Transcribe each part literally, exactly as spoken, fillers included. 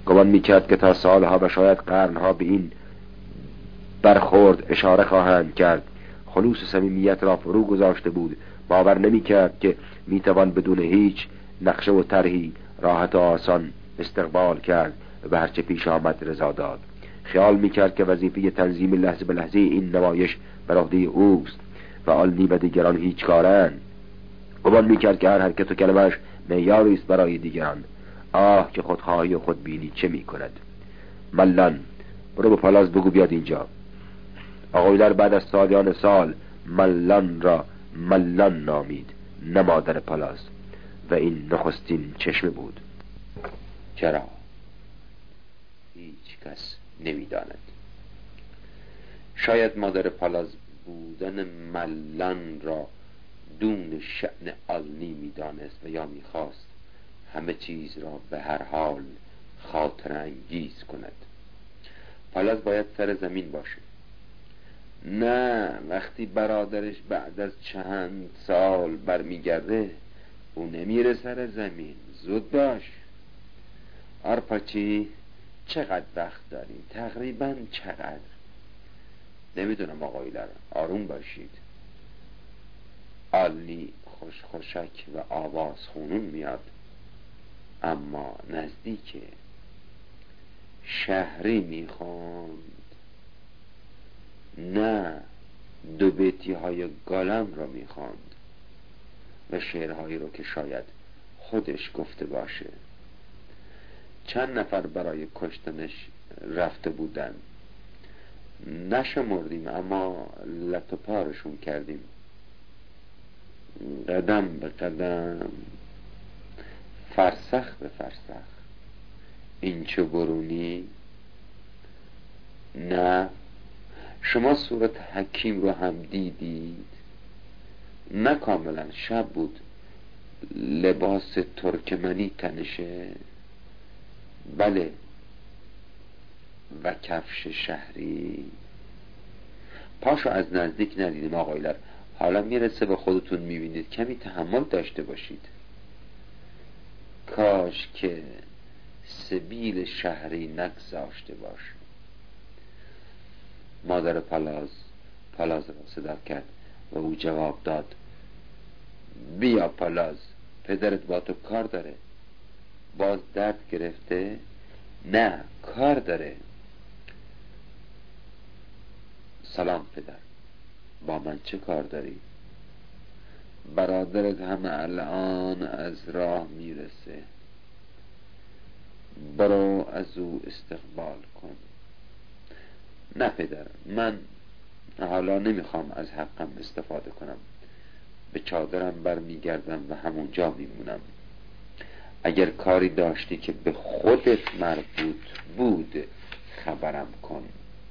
گمان میکرد که تا سالها و شاید قرنها به این برخورد اشاره خواهند کرد. خلوص صمیمیت را فرو گذاشته بود. باور نمیکرد که میتوان بدون هیچ نقشه و طرحی راحت و آسان استقبال کرد و هرچه پیش آمد رضا داد. خیال میکرد که وظیفه تنظیم لحظه به لحظه این نمایش بر عهده اوست و آلنی و دیگران هیچ کارن. گمان میکرد که هر حرکت و کلمه‌اش معیاری است برای دیگران. آه که خودخواهی و خودبینی چه میکند. ملان، برو به پالاز بگو بیاد اینجا. آقایلر بعد از سالیان سال ملان را ملان نامید، نه مادر پالاز، و این نخستین چشمه بود. چرا؟ هیچ کس نمیداند. شاید مادر پالاز بودن ملان را دون شأن آلنی میدانست و یا میخواست همه چیز را به هر حال خاطر انگیز کند. پالاز باید سر زمین باشه. نه، وقتی برادرش بعد از چند سال برمیگرده او نمیره سر زمین. زود باش. آرپاچی، چقدر وقت داریم؟ تقریبا چقدر؟ نمیدونم آقایلر، آروم باشید. آلنی خوش خوشک و آواز خونون میاد، اما نزدیکه. شهری میخواند، نه دو بیتی های گالم را میخواند و شعرهایی رو که شاید خودش گفته باشه. چند نفر برای کشتنش رفته بودن، نشمردیم اما لط و پارشون کردیم. قدم به قدم، فرسخ به فرسخ. این چه برونی؟ نه، شما صورت حکیم رو هم دیدید؟ نه کاملا، شب بود، لباس ترکمنی تنشه. بله، و کفش شهری. پاشو از نزدیک ندیدیم آقایلر، حالا میرسه به خودتون میبینید. کمی تحمل داشته باشید. کاش که سبیل شهری نگذاشته باش. مادر پالاز پالاز را صدا کرد و او جواب داد: بیا پالاز، پدرت با تو کار داره. باز درد گرفته؟ نه، کار داره. سلام پدر، با من چه کار داری؟ برادرت همه الان از راه میرسه، برو از او استقبال کن. نه پدر، من حالا نمیخوام از حقم استفاده کنم. به چادرم برمیگردم و همونجا میمونم. اگر کاری داشتی که به خودت مربوط بود خبرم کن.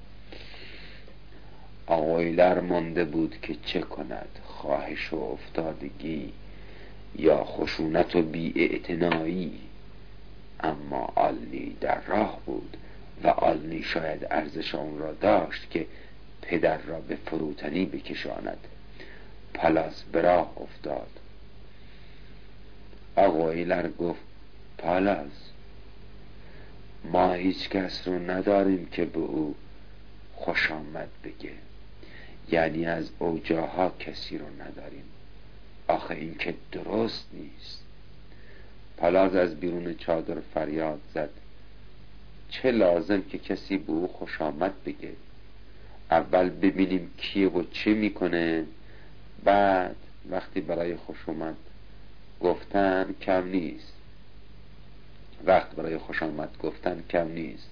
آقایلر مانده بود که چه کند، خواهش و افتادگی یا خشونت و بی‌اعتنایی. اما آلنی در راه بود و آلنی شاید ارزش اون را داشت که پدر را به فروتنی بکشاند. پالاز به راه افتاد. آقایلر گفت: پالاز، ما هیچ کس رو نداریم که به او خوش آمد بگه، یعنی از اوجاها کسی رو نداریم. آخه این که درست نیست. پالاز از بیرون چادر فریاد زد: چه لازم که کسی به او خوش آمد بگه؟ اول ببینیم کیه و چه میکنه، بعد وقتی برای خوش آمد گفتن کم نیست. وقت برای خوش آمد گفتن کم نیست.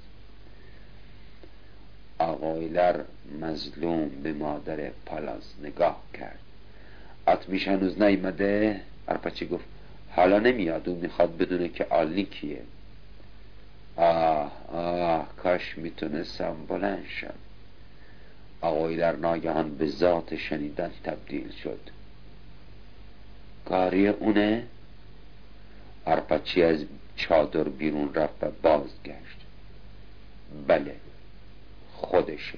آقایلر مظلوم به مادر پالاز نگاه کرد. آتمیش هنوز نیامده؟ آرپاچی گفت: حالا نمیاد، او میخواد بدونه که آلنی کیه. آه آه کاش میتونستم بلند شم. آقایلر ناگهان به ذات شنیدن تبدیل شد. کاری اونه؟ آرپاچی از چادر بیرون رفت و بازگشت. بله، خودشه.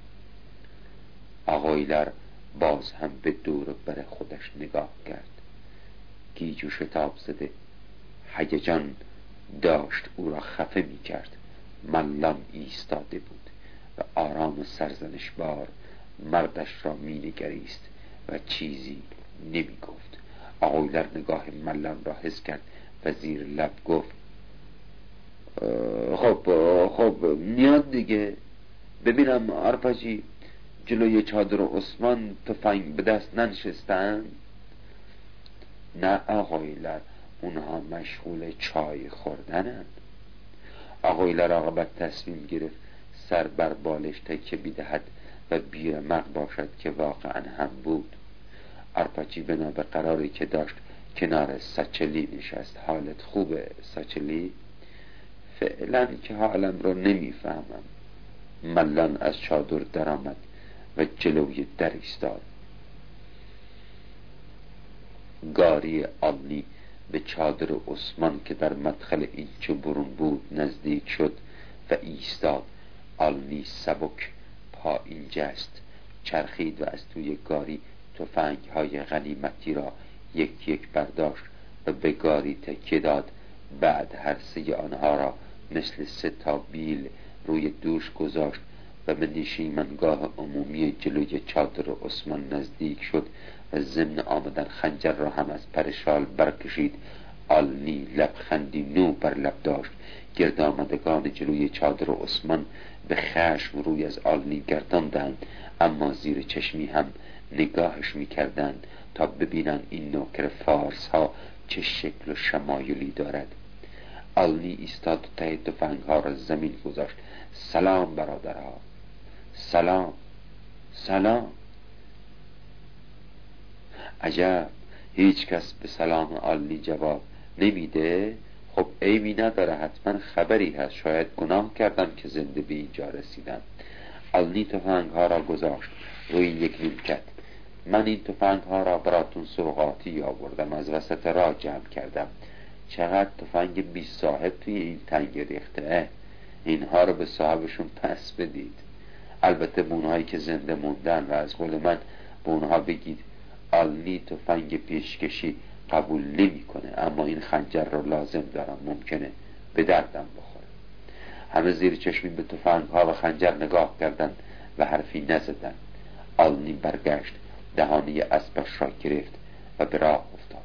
آقایلر باز هم به دور بر خودش نگاه کرد. گیج و شتاب زده، هیجان داشت او را خفه می کرد. ملان ایستاده بود و آرام و سرزنش بار مردش را می نگریست و چیزی نمی گفت. آقایلر نگاه ملان را حس کرد و زیر لب گفت خب خب میاد دیگه. ببینم آرپاجی جلوی چادر عثمان تفنگ به دست ننشستن؟ نه آقایلر، اونها مشغول چای خوردنن. آقایلر عاقبت تصمیم گرفت سر بر بالش تکیه بیدهد و بیرمق باشد که واقعا هم بود. آرپاچی بنا به قراری که داشت کنار ساچلی نشست. حالت خوبه ساچلی؟ فعلا که حالم رو نمیفهمم. ملان از چادر در آمد و جلوی در ایستاد. گاری آلنی به چادر عثمان که در مدخل اینچه برون بود نزدیک شد و ایستاد. آلنی سبک پایین جست، چرخید و از توی گاری تفنگ های غنیمتی را یک یک برداشت و به گاری تکیه داد. بعد هر سه آنها را مثل سه تا بیل روی دوش گذاشت و به نشیمنگاه عمومی جلوی چادر عثمان نزدیک شد و ضمن آمدن خنجر را هم از پر شال برکشید. آلنی لبخندی نو بر لب داشت. گرد آمدگان جلوی چادر عثمان به خشم روی از آلنی گرداندند، اما زیر چشمی هم نگاهش می‌کردند تا ببینند این نوکر فارس ها چه شکل و شمایلی دارد. آلنی ایستاد و ته تفنگ ها را زمین گذاشت. سلام برادرها. سلام سلام. عجب، هیچ کس به سلام آلنی جواب نمیده؟ خب عیبی نداره، حتما خبری هست. شاید گناه کردم که زنده به اینجا رسیدم. آلنی تفنگ ها را گذاشت روی یک نیمکت. من این تفنگ ها را براتون سوغاتی آوردم، از وسط راه جمع کردم. چقدر تفنگ بی صاحب توی این تنگ ریخته. اینها رو به صاحبشون پس بدید. البته به اونهایی که زنده موندن و از قول من به اونها بگید آلنی تفنگ پیشکشی قبول نمی کنه، اما این خنجر رو لازم دارم، ممکنه به دردم بخوره. همه زیر چشمی به تفنگ ها و خنجر نگاه کردند و حرفی نزدند. آلنی برگشت، دهانی اسبش را گرفت و به راه افتاد.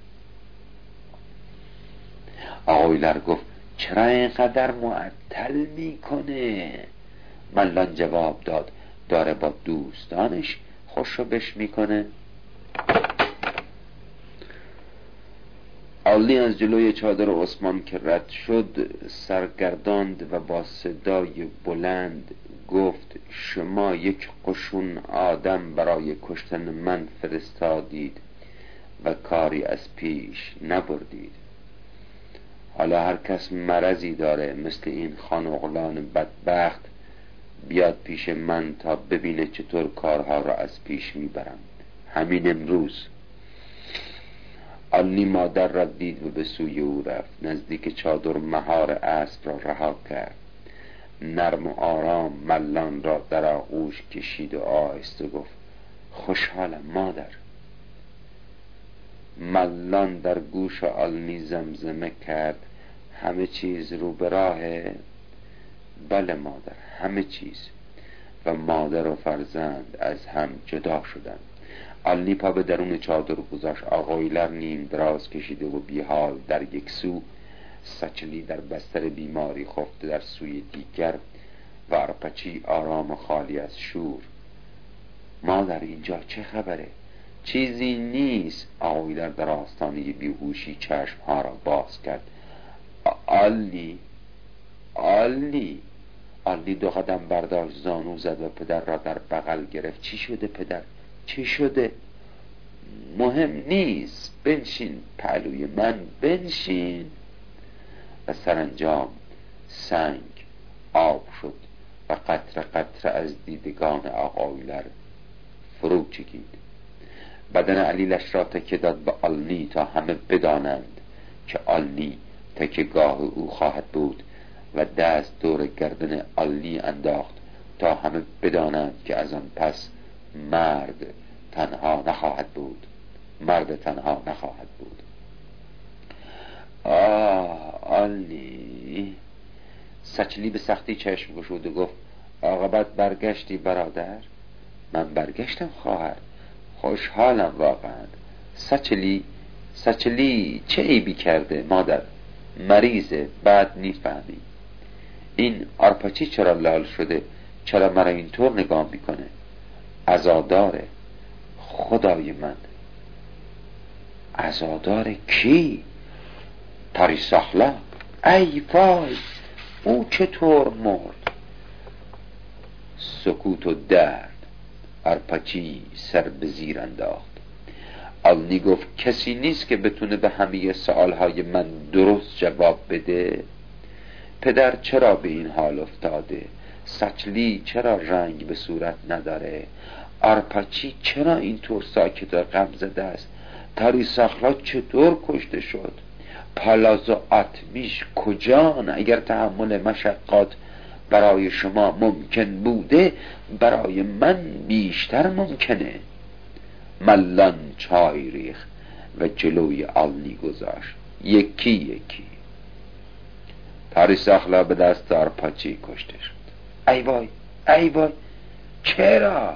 آقایلر گفت چرا اینقدر معطل میکنه؟ ملان جواب داد داره با دوستانش خوشو بش میکنه. آلنی از جلوی چادر عثمان که رد شد سرگرداند و با صدای بلند گفت شما یک قشون آدم برای کشتن من فرستادید و کاری از پیش نبردید. حالا هر کس مرضی داره مثل این خانوغلان بدبخت بیاد پیش من تا ببینه چطور کارها را از پیش میبرم. همین امروز. آلنی مادر را دید و به سوی او رفت. نزدیک چادر مهار اسب را رها کرد. نرم و آرام ملان را در آغوش کشید و آهسته گفت خوشحالم مادر. ملان در گوش آلنی زمزمه کرد همه چیز رو به راهه؟ بله مادر، همه چیز. و مادر و فرزند از هم جدا شدند. آلنی پا به درون چادر گذاشت. آقایلر نیم دراز کشیده و بیحال در یک سو، ساچلی در بستر بیماری خفته در سوی دیگر و آرپاچی آرام و خالی از شور. مادر اینجا چه خبره؟ چیزی نیست. آقایلر در آستانه بیهوشی چشمها را باز کرد. آلنی آلنی آلنی دو قدم برداشت، زانو زد و پدر را در بغل گرفت. چی شده پدر؟ چی شده؟ مهم نیست، بنشین پهلوی من، بنشین. و سرانجام سنگ آب شد و قطره قطره از دیدگان آقایلر فرو چکید. بدن علیلش را تکیه داد به آلنی تا همه بدانند که آلنی تکیه‌گاه او خواهد بود و دست دور گردن آلنی انداخت تا همه بدانند که از آن پس مرد تنها نخواهد بود. مرد تنها نخواهد بود. آه آلنی. سچلی به سختی چشم گشود و گفت عاقبت برگشتی برادر؟ من برگشتم خواهر، خوشحالم واقعا. سچلی سچلی چه عیبی کرده مادر؟ مریضه، بعد میفهمی. این آرپاچی چرا لال شده؟ چرا مرا اینطور نگاه میکنه؟ عزاداره. خدای من، عزادار کی؟ تاریساخلا. ای وای، او چطور مرد؟ سکوت و درد. آرپاچی سر به زیر انداخت. آلنی گفت کسی نیست که بتونه به همه سوالهای من درست جواب بده؟ پدر چرا به این حال افتاده؟ سچلی چرا رنگ به صورت نداره؟ آرپاچی چرا اینطور ساکت و غم زده است؟ تاریساخلا چطور کشته شد؟ پالاز و آتمیش کجان؟ اگر تحمل مشقات برای شما ممکن بوده، برای من بیشتر ممکنه. ملان چای ریخ و جلوی آلنی گذاشت، یکی یکی. تاریساخلا به دست آرپاچی کشته شد. ای وای، ای وای، چرا؟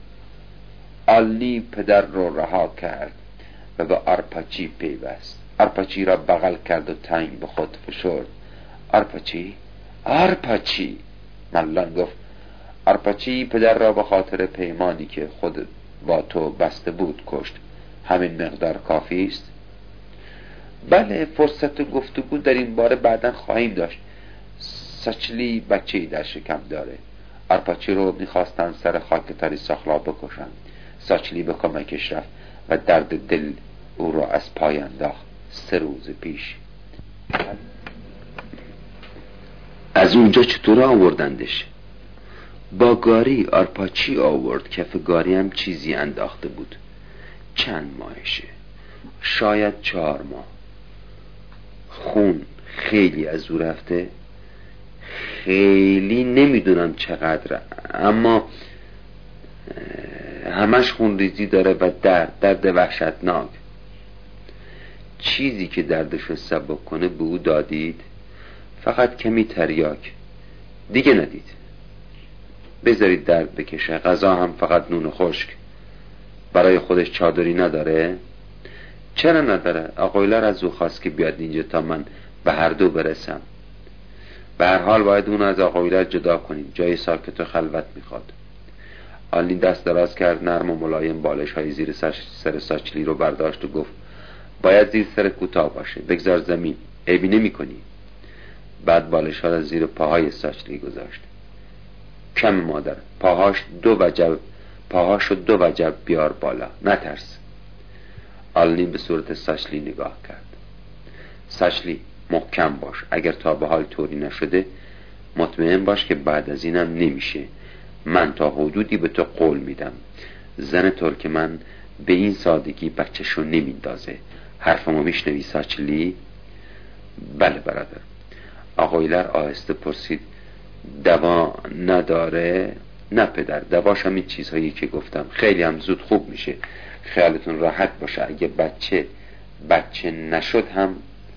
آلنی پدر رو رها کرد و به آرپاچی پیوست. آرپاچی را بغل کرد و تنگ به خود فشرد. آرپاچی؟ آرپاچی؟ ملان گفت آرپاچی پدر را به خاطر پیمانی که خود با تو بسته بود کشت. همین مقدار کافی است؟ بله، فرصت گفتگو در این باره بعداً خواهیم داشت. سچلی بچه‌ای در شکم داره. آرپاچی رو میخواستن سر خاک تاریساخلا بکشن. سچلی به کمکش رفت و درد دل او را از پای انداخت. سه روز پیش. از اونجا چطور آوردندش؟ با گاری آرپاچی آورد. کف گاری هم چیزی انداخته بود. چند ماهشه؟ شاید چهار ماه. خون خیلی از او رفته. خیلی نمیدونم چقدر، اما همش خون ریزی داره و درد درد وحشتناک. چیزی که دردشو سبک کنه به او دادید؟ فقط کمی تریاک، دیگه ندید. بذارید درد بکشه. غذا هم فقط نون خشک. برای خودش چادری نداره؟ چرا نداره؟ آقایلر از او خواست که بیاد اینجا تا من به هر دو برسم. به هر حال باید اون از آقایلر جدا کنیم. جای ساکت و خلوت میخواد. آلنی دست دراز کرد، نرم و ملایم بالش های زیر سر ساچلی رو برداشت و گفت باید زیر سر کوتاه باشه. بگذار زمین، عیبی نمی کنی. بعد بالش ها را زیر پاهای ساچلی گذاشت. کم مادر، پاهاش دو وجب پاهاشو دو وجب بیار بالا، نترس. آلنی به صورت ساچلی نگاه کرد. ساچلی محکم باش. اگر تا به حال طوری نشده مطمئن باش که بعد از اینم نمیشه. من تا حدودی به تو قول میدم. زن ترک من به این سادگی بچه‌شو نمیندازه. حرفمو میشنوی ساچلی؟ بله برادر. آقایلر آهسته پرسید دوا نداره؟ نه پدر، دواش هم این چیزهایی که گفتم. خیلی هم زود خوب میشه. خیالتون راحت باشه. اگه بچه بچه نشد هم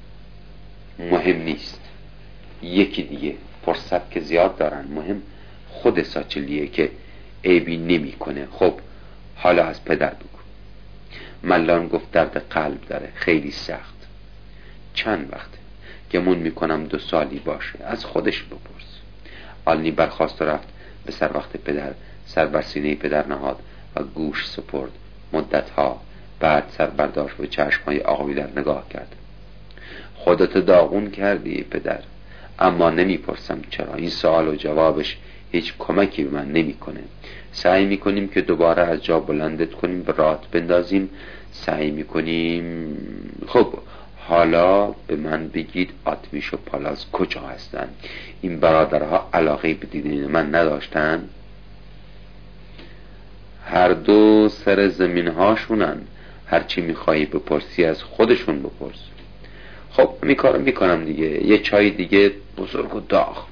مهم نیست. یکی دیگه. فرصت که زیاد دارن. مهم خود ساچلیه که عیبی نمی کنه. خب حالا از پدر بگو. ملان گفت درد قلب داره، خیلی سخت. چند وقته؟ گمون میکنم دو سالی باشه. از خودش بپرس. آلنی برخاست و رفت. به سر وقت پدر سر بر سینه پدر نهاد و گوش سپرد. مدتها بعد سر برداشت و چشمهای آقایلر نگاه کرد. خودت داغون کردی پدر، اما نمیپرسم چرا. این سوال و جوابش هیچ کمکی به من نمیکنه. سعی میکنیم که دوباره از جا بلندت کنیم، به راحت بندازیم. سعی میکنیم. خب حالا به من بگید آتمیش و پالاز کجا هستن؟ این برادرها علاقه به دیدن من نداشتن؟ هر دو سر زمین هاشونن. هرچی میخوایی بپرسی از خودشون بپرس. خب میکارم میکنم دیگه. یه چای دیگه بزرگ و داغ.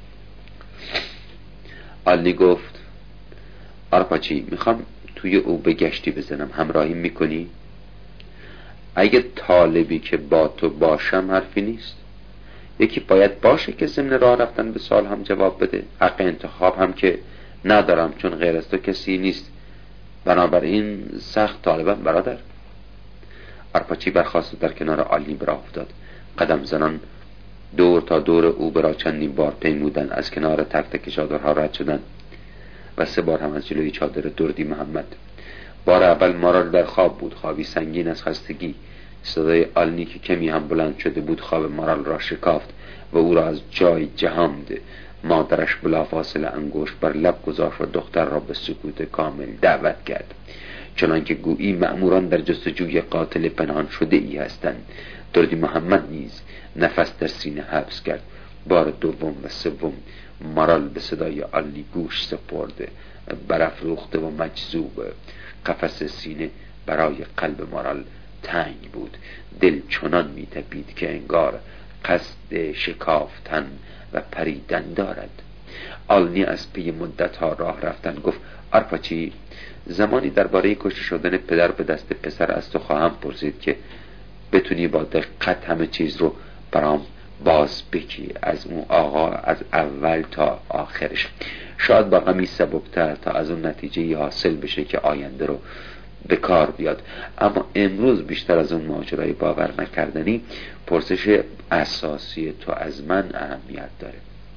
آلنی گفت آرپاچی میخوام توی او به گشتی بزنم. همراهی میکنی؟ اگه طالبی که با تو باشم حرفی نیست. یکی باید باشه که ضمن راه رفتن به سوال هم جواب بده. حق انتخاب هم که ندارم، چون غیر از تو کسی نیست، بنابراین سخت طالبم برادر. آرپاچی برخاست و در کنار آلنی براه افتاد. قدم زنان دور تا دور او برا چندین بار پیمودن، از کنار تک تک چادرها رد شدن و سه بار هم از جلوی چادر دردی محمد. بار اول مارال در خواب بود، خوابی سنگین از خستگی. صدای آلنی که کمی هم بلند شده بود خواب مارال را شکافت و او را از جای جهاند. مادرش بلافاصله انگشت بر لب گذاشت و دختر را به سکوت کامل دعوت کرد، چنانکه گویی مأموران در جستجوی قاتل پنهان شده ای هستند. دردی محمد نیز نفس در سینه حبس کرد. بار دوم و سوم مارال به صدای آلنی گوش سپرده، برافروخته و مجذوب. قفس سینه برای قلب مارال تنگ بود. دل چنان می تپید که انگار قصد شکافتن و پریدن دارد. آلنی از پی مدت ها راه رفتن گفت: آرپاچی، زمانی درباره کشته شدن پدر به دست پسر از تو خواهم پرسید که بتونی با دقت همه چیز رو برام باز بگی، از اون آقا از اول تا آخرش. شاید با غمی سبکتر تا از اون نتیجه حاصل بشه که آینده رو به کار بیاد. اما امروز بیشتر از اون ماجرای باور نکردنی، پرسش اساسی تو از من اهمیت داره.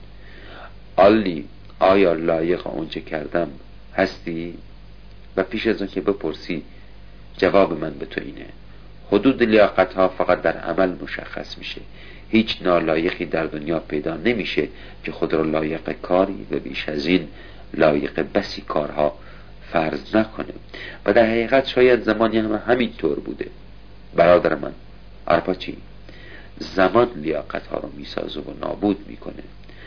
آلی، آیا لایق اونچه کردم هستی؟ و پیش از اون که بپرسی، جواب من به تو اینه: حدود لیاقت ها فقط در عمل مشخص میشه. هیچ نالایقی در دنیا پیدا نمیشه که خود را لایق کاری و بیش از این لایق بسی کارها فرض نکنه. و در حقیقت شاید زمانی هم همین طور بوده. برادر من آرپاچی، زمان لیاقت ها رو میسازه و نابود میکنه،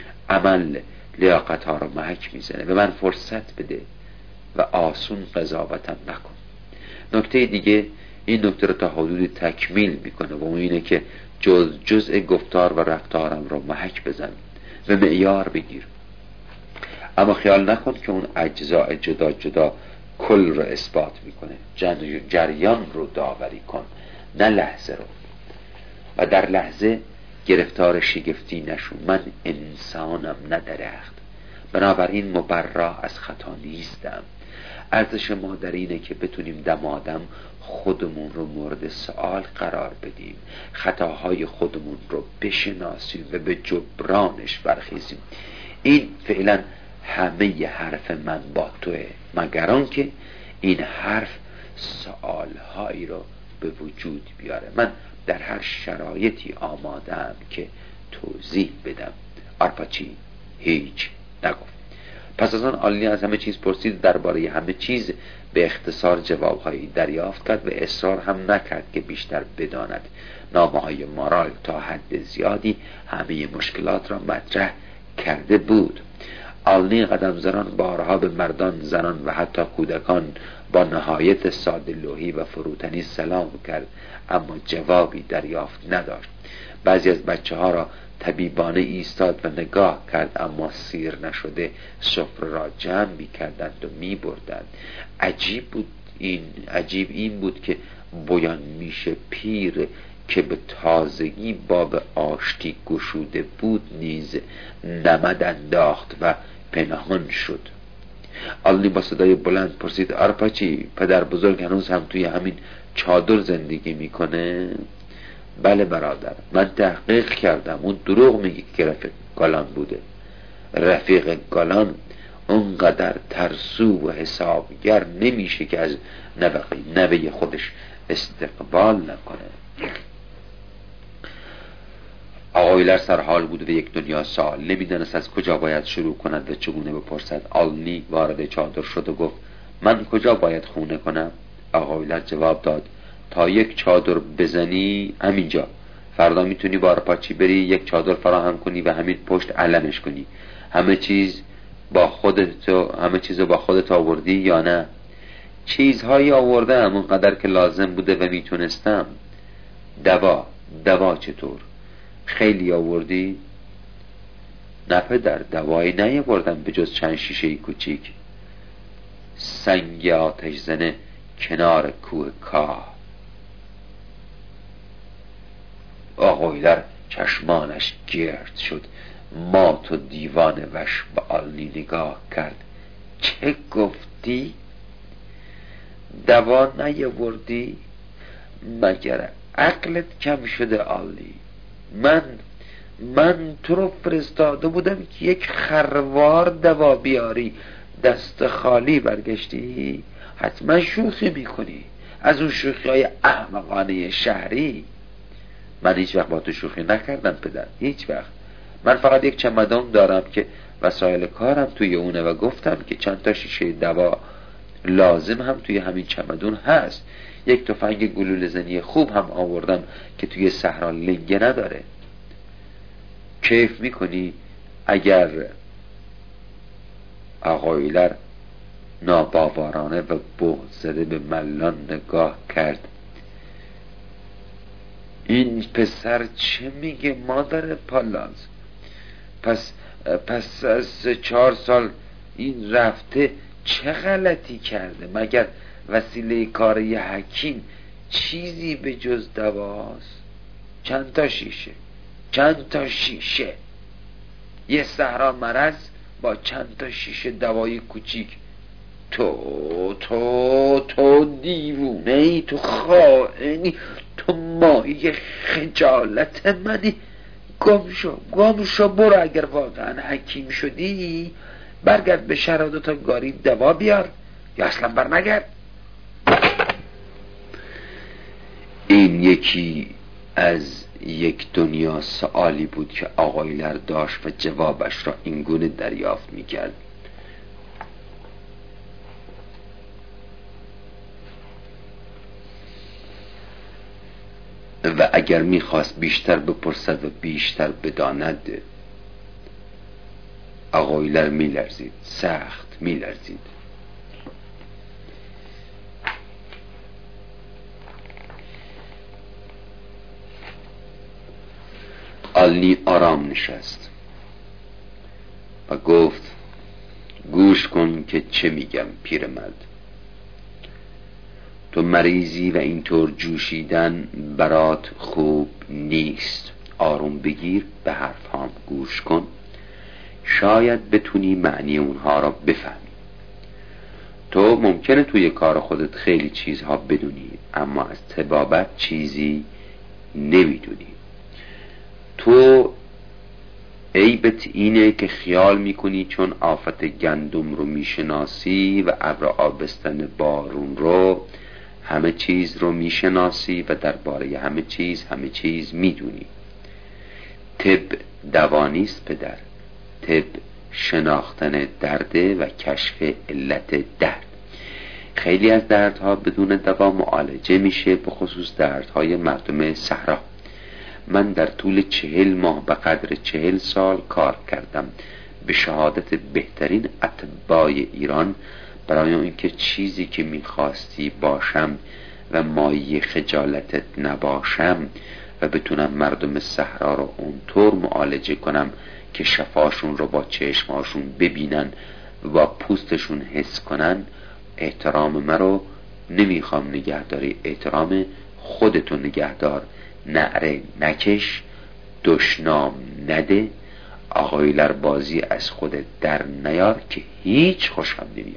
عمل لیاقت ها رو محک میزنه. به من فرصت بده و آسون قضاوتم نکن. نکته دیگه، این نکته رو تا حدودی تکمیل میکنه و اون اینه که جز جزء گفتار و رفتارم رو محک بزن و معیار بگیر، اما خیال نکن که اون اجزاء جدا جدا کل رو اثبات میکنه. جریان رو داوری کن، نه لحظه رو. و در لحظه گرفتار شگفتی نشو. من انسانم، نه درخت، بنابراین مبرا از خطا نیستم. ارزش ما در اینه که بتونیم دمادم خودمون رو مورد سوال قرار بدیم، خطاهای خودمون رو بشناسیم و به جبرانش برخیزیم. این فعلا همه حرف من با توه، مگر آنکه این حرف سوالهایی رو به وجود بیاره. من در هر شرایطی آمادم که توضیح بدم. آرپاچی هیچ نگفت. پس از آن آلنی از همه چیز پرسید، درباره همه چیز به اختصار جوابهایی دریافت کرد و اصرار هم نکرد که بیشتر بداند. نامه‌های مارال تا حد زیادی همه مشکلات را مطرح کرده بود. آلنی قدم زنان بارها به مردان، زنان و حتی کودکان با نهایت ساده‌لوحی و فروتنی سلام کرد، اما جوابی دریافت نداشت. بعضی از بچه ها را طبیبانه ایستاد و نگاه کرد، اما سیر نشده سفره را جمع می کردند و می بردند. عجیب بود این عجیب این بود که بیان میشه پیر که به تازگی باب آشتی گشوده بود نیز نمد انداخت و پنهان شد. آلنی با صدای بلند پرسید: آرپاچی، پدر بزرگ هنوز هم توی همین چادر زندگی میکنه؟ بله برادر، من تحقیق کردم. اون دروغ میگه که رفیق گالان بوده. رفیق گالان اونقدر ترسو و حسابگر نمیشه که از نوه خودش استقبال نکنه. آقایلر سرحال بود و یک دنیا سوال، نمیدانست از کجا باید شروع کند و چگونه بپرسد. آلنی وارد چادر شد و گفت: من کجا باید خونه کنم؟ آقایلر جواب داد: تا یک چادر بزنی همینجا. فردا میتونی با آرپاچی بری یک چادر فراهم کنی و همین پشت علمش کنی. همه چیز با خودت همه چیزو با خودت آوردی یا نه؟ چیزهایی آوردم اونقدر که لازم بوده و میتونستم. دوا دوا چطور؟ خیلی آوردی؟ نه پدر، دوایی نیاوردم به جز چند شیشه کوچیک. سنگ آتش زنه کنار کوه کاه. آقایلر چشمانش گرد شد، مات و دیوانه وش به آلنی نگاه کرد. چه گفتی؟ دوا نیاوردی؟ مگر عقلت کم شده آلنی؟ من من تو رو فرستاده بودم که یک خروار دوا بیاری، دست خالی برگشتی؟ حتما شوخی میکنی، از اون شوخی های احمقانه شهری. من هیچ وقت با تو شوخی نکردم پدر، هیچ وقت. من فقط یک چمدان دارم که وسایل کارم توی اونه و گفتم که چند تا شیشه دوا لازم هم توی همین چمدون هست. یک تفنگ گلوله زنی خوب هم آوردم که توی صحرا لنگه نداره. کیف میکنی؟ اگر آقایلر ناباورانه و بهت زده به ملان نگاه کرد. این پسر چه میگه مادر پالاز؟ پس پس از سه چهار سال این رفته چه غلطی کرده؟ مگر وسیله کار یه حکیم چیزی به جز دواست؟ چند تا شیشه، چند تا شیشه، یه صحرا مرض با چند تا شیشه دوای کوچیک. تو تو تو دیوونه ای، تو خائنی، تو ماهی خجالت منی. گم شو گم شو برو. اگر واقعا حکیم شدی برگرد به شهر و دو تا گاری دوا بیار، یا اصلا بر نگرد. این یکی از یک دنیا سوالی بود که آقایلر داشت و جوابش را اینگونه دریافت میکرد. و اگر میخواست بیشتر بپرسد و بیشتر بداند، آقایلر میلرزید، سخت میلرزید. آلنی آرام نشست و گفت گوش کن که چه میگم پیرمرد. تو مریضی و اینطور جوشیدن برات خوب نیست. آروم بگیر، به حرفام گوش کن، شاید بتونی معنی اونها را بفهمی. تو ممکنه توی کار خودت خیلی چیزها بدونی، اما از طبابت چیزی نمیدونی. تو عیبت اینه که خیال میکنی چون آفت گندم رو میشناسی و ابر آبستن بارون رو، همه چیز رو میشناسی و درباره همه چیز همه چیز میدونی. طب دوانیست پدر، طب شناختن درده و کشف علت درد. خیلی از دردها بدون دوا معالجه میشه، به خصوص دردهای مردم صحرا. من در طول چهل ماه به قدر چهل سال کار کردم به شهادت بهترین اطبای ایران، برای اینکه چیزی که میخواستی باشم و مایه خجالتت نباشم و بتونم مردم صحرا رو اونطور معالجه کنم که شفاشون رو با چشماشون ببینن و با پوستشون حس کنن. احترام من رو نمیخوام نگهداری، احترام خودتو نگهدار. نعره نکش، دشنام نده، آقایلر بازی از خودت در نیار که هیچ خوشم نمیاد.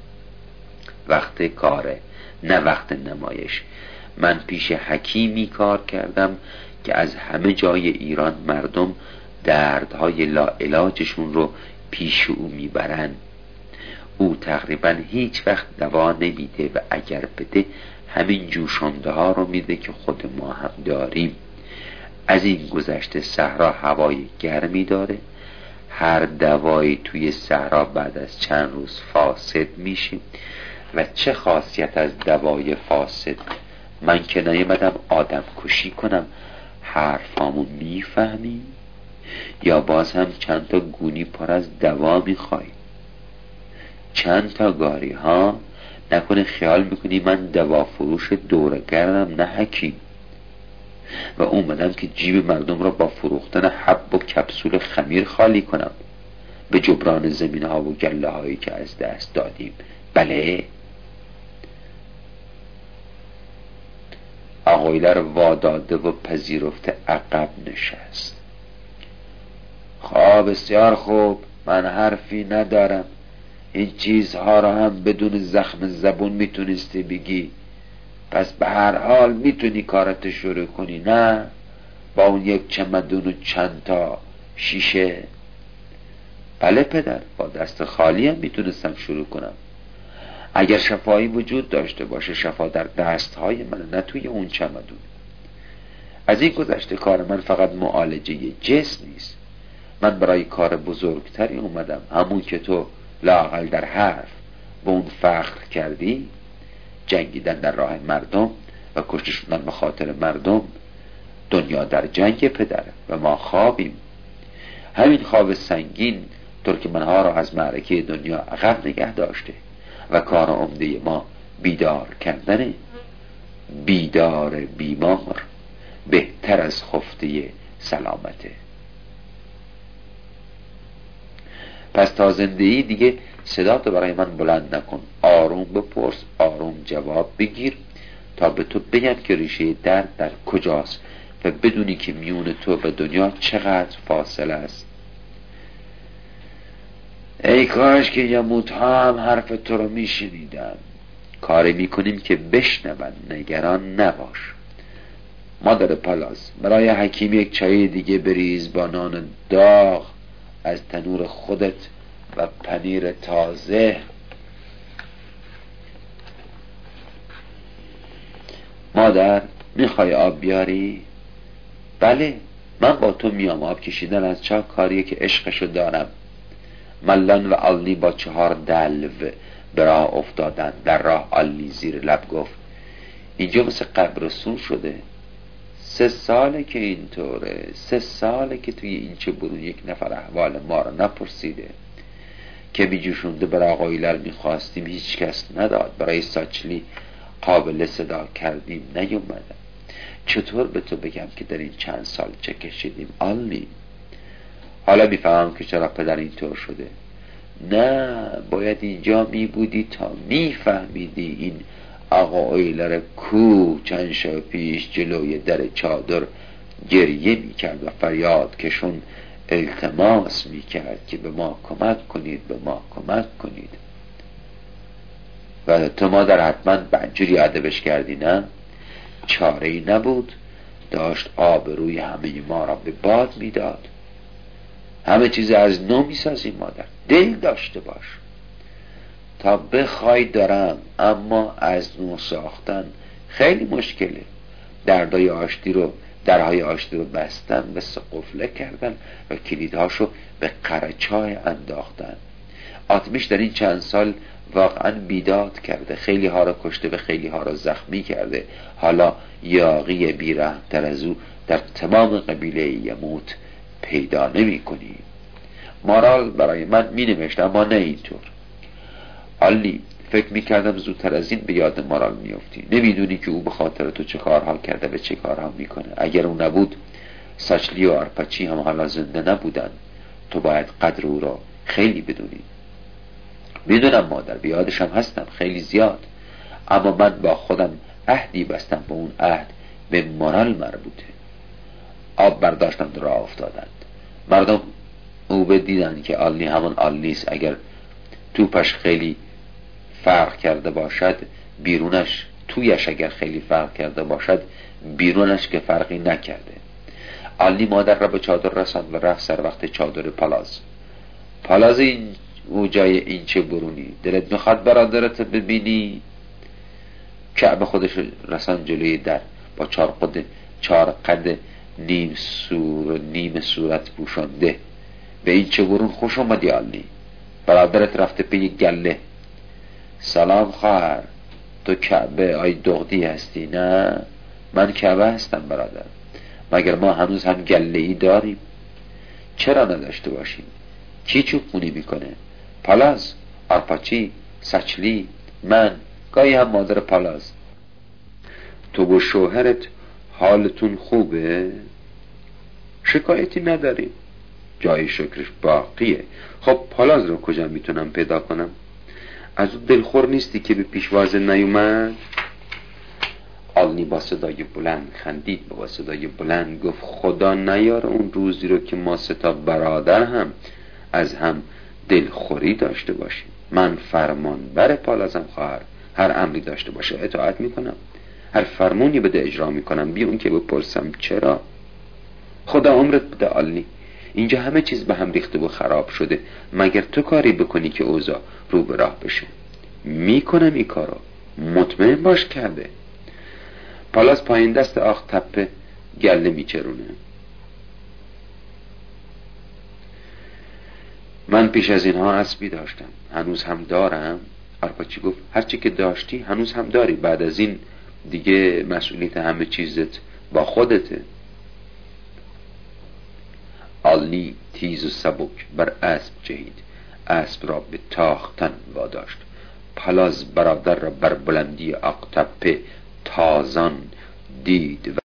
وقت کاره، نه وقت نمایش. من پیش حکیمی کار کردم که از همه جای ایران مردم دردهای لاعلاجشون رو پیش او میبرن. او تقریبا هیچ وقت دوا نمیده و اگر بده همین جوشانده ها رو میده که خود ما هم داریم. از این گذشته صحرا هوای گرمی داره، هر دوایی توی صحرا بعد از چند روز فاسد میشه. و چه خاصیت از دوای فاسد؟ من که نیومدم آدم کشی کنم. حرفامو میفهمی؟ یا باز هم چند تا گونی پر از دوا میخوای؟ چند تا گاری ها؟ نکنه خیال میکنی من دوا فروش دورگردم؟ نه حکیم. و اومدم که جیب مردم را با فروختن حب و کپسول خمیر خالی کنم به جبران زمین ها و گله هایی که از دست دادیم. بله. عقایله رو واداده و پذیرفته عقب نشست. خب بسیار خوب، من حرفی ندارم، این چیزها رو هم بدون زخم زبون میتونستی بگی، پس به هر حال میتونی کارت شروع کنی، نه با اون یک چمدون و چند تا شیشه؟ بله پدر، با دست خالی هم میتونستم شروع کنم. اگر شفایی وجود داشته باشه، شفا در دستهای من، نه توی اون چمدون. از این گذشته کار من فقط معالجه جسم نیست، من برای کار بزرگتری اومدم، همون که تو لااقل در حرف به اون فخر کردی، جنگیدن در راه مردم و کشته شدن به خاطر مردم. دنیا در جنگ پدر و ما خوابیم. همین خواب سنگین ترکمنها را از معرکه دنیا عقب نگه داشته و کار عمده ما بیدار کردنه. بیدار بیمار بهتر از خفته سلامته. پس تا زندگی دیگه صداتو برای من بلند نکن، آروم بپرس، آروم جواب بگیر تا به تو بگم که ریشه درد در کجاست و بدونی که میون تو به دنیا چقدر فاصله است. ای کاش که یموت هم حرف تو رو میشنیدم. کاری میکنیم که بشنون، نگران نباش. مادر پالاز، برای حکیم یک چای دیگه بریز با نان داغ از تنور خودت و پنیر تازه. مادر، میخوای آب بیاری؟ بله، من با تو میام. آب کشیدن از چاه کاریه که عشقشو دارم. ملان و آلی با چهار دلو به راه افتادن. در راه آلی زیر لب گفت اینجا مثل قبرستون شده. سه ساله که اینطوره، سه ساله که توی این چه برون یک نفر احوال ما رو نپرسیده. که بیجوشونده برای آقایلر میخواستیم، هیچ کس نداد. برای ساچلی قابل صدا کردیم، نیومدن. چطور به تو بگم که در این چند سال چه کشیدیم آلی؟ حالا میفهمم که چرا پدر اینطور شده. نه، باید اینجا میبودی تا میفهمیدی این آقا ایلر کو چند شب پیش جلوی در چادر گریه میکرد و فریاد کشون التماس میکرد که به ما کمک کنید، به ما کمک کنید. و تو مادر حتما بنجوری ادبش کردی، نه؟ چاره‌ای نبود، داشت آب روی همه ما را به باد میداد. همه چیز از نو میسازی مادر، دل داشته باش. تا بخوای دارم، اما از نو ساختن خیلی مشکله. دردای آشتی رو درهای آشتی رو بستن، به قفله کردن و کلیدهاشو به قرچای انداختن. آتمیش در این چند سال واقعا بیداد کرده، خیلی ها رو کشته و خیلی ها رو زخمی کرده. حالا یاغی بی‌رحم‌تر از او در تمام قبیله یموت پیدا نمی کنی. مارال برای من می نوشت، اما نه اینطور. آلی، فکر می کردم زودتر از این به یاد مارال می افتی. نمیدونی که او به خاطر تو چه کارها کرده و چه کارها می کنه. اگر او نبود، ساچلی و آرپاچی هم حالا زنده نبودن. تو باید قدر او را خیلی بدونی. میدونم مادر، بیادشم هستم خیلی زیاد، اما من با خودم عهدی بستم، به اون عهد به مارال مربوطه. آب برداشتند را افتادند. مردم او به دیدن که آلی همون آلی نیست. اگر توپش خیلی فرق کرده باشد بیرونش، تویش اگر خیلی فرق کرده باشد بیرونش که فرقی نکرده. آلی مادر را به چادر رساند و رفت سر وقت چادر پالاز. پالاز این او جای این چه برونی؟ دلت میخواد برادرت ببینی؟ کعب خودش رساند جلوی در با چار قد چار قد نیم سور نیم صورت پوشانده. به این چه برون خوش اومدی آلی؟ برادرت رفته پی گله. سلام خواهر، تو کعبه آی دغدی هستی؟ نه، من کعبه هستم برادر. مگر ما هنوز هم گله ای داریم؟ چرا نداشته باشیم؟ کی چوب خونی میکنه؟ پالاز، آرپاچی، ساچلی، من، گاهی هم مادر پالاز. تو و شوهرت حالتون خوبه؟ شکایتی نداریم، جای شکرش باقیه. خب پالاز رو کجا میتونم پیدا کنم؟ از اون دلخور نیستی که به پیشوازه نیومد؟ آلنی با صدای بلند خندید، با صدای بلند گفت خدا نیاره اون روزی رو که ما سه تا برادر هم از هم دلخوری داشته باشیم. من فرمان بر پالازم خواهر، هر امری داشته باشه اطاعت میکنم، هر فرمونی بده اجرا میکنم، بی اون که بپرسم چرا. خدا عمرت بده آلنی، اینجا همه چیز به هم ریخته و خراب شده، مگر تو کاری بکنی که اوضاع رو به راه بشه؟ میکنم این کارو، مطمئن باش کرده. پالاز پایین دست آخ تپه گله میچرونه. من پیش از اینها اسبی داشتم، هنوز هم دارم. آرپاچی گفت هرچی که داشتی هنوز هم داری، بعد از این دیگه مسئولیت همه چیزت با خودته. آلنی تیز و سبک بر اسب جهید، اسب را به تاختن واداشت. پالاز برادر را بر بلندی آق تپه تازان دید و